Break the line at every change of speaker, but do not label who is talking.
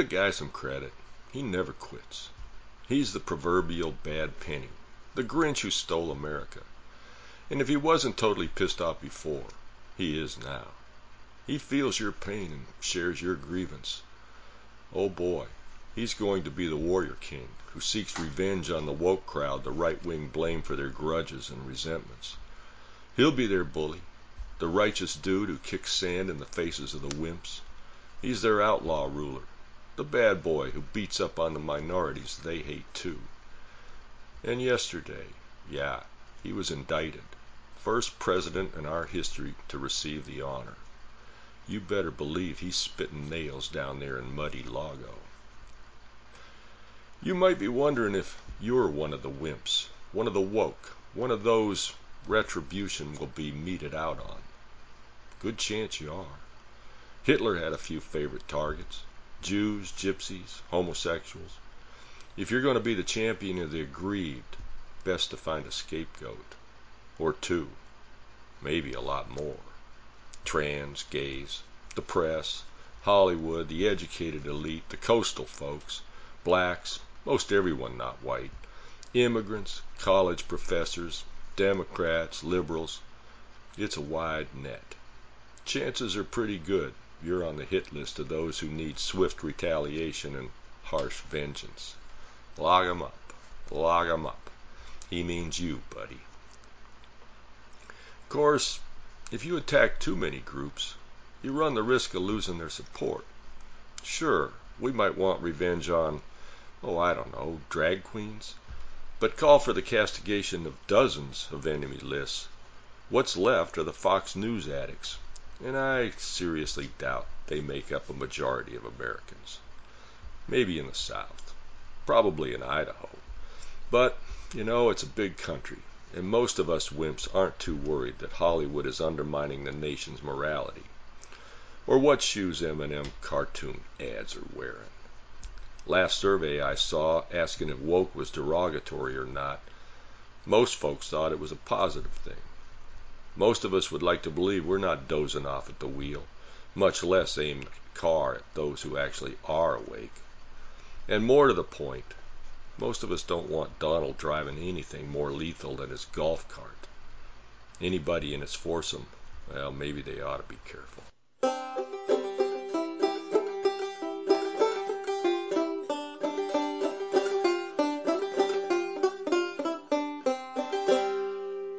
guy some credit. He never quits. He's the proverbial bad penny, the Grinch who stole America. And if he wasn't totally pissed off before, he is now. He feels your pain and shares your grievance. Oh boy, he's going to be the warrior king who seeks revenge on the woke crowd the right wing blame for their grudges and resentments. He'll be their bully, the righteous dude who kicks sand in the faces of the wimps. He's their outlaw ruler, the bad boy who beats up on the minorities they hate too. And yesterday, yeah, he was indicted, first president in our history to receive the honor. You better believe he's spitting nails down there in muddy Lago. You might be wondering if you're one of the wimps, one of the woke, one of those retribution will be meted out on. Good chance you are. Hitler had a few favorite targets: Jews, gypsies, homosexuals. If you're going to be the champion of the aggrieved, best to find a scapegoat. Or two. Maybe a lot more. Trans, gays, the press, Hollywood, the educated elite, the coastal folks, blacks, most everyone not white, immigrants, college professors, Democrats, liberals. It's a wide net. Chances are pretty good you're on the hit list of those who need swift retaliation and harsh vengeance. Log 'em up. Log 'em up. He means you, buddy. Of course, if you attack too many groups, you run the risk of losing their support. Sure, we might want revenge on, I don't know, drag queens, but call for the castigation of dozens of enemy lists. What's left are the Fox News addicts, and I seriously doubt they make up a majority of Americans. Maybe in the South, probably in Idaho. But, it's a big country, and most of us wimps aren't too worried that Hollywood is undermining the nation's morality, or what shoes M&M cartoon ads are wearing. Last survey I saw asking if woke was derogatory or not, most folks thought it was a positive thing. Most of us would like to believe we're not dozing off at the wheel, much less aiming the car at those who actually are awake. And more to the point, most of us don't want Donald driving anything more lethal than his golf cart. Anybody in his foursome, well, maybe they ought to be careful.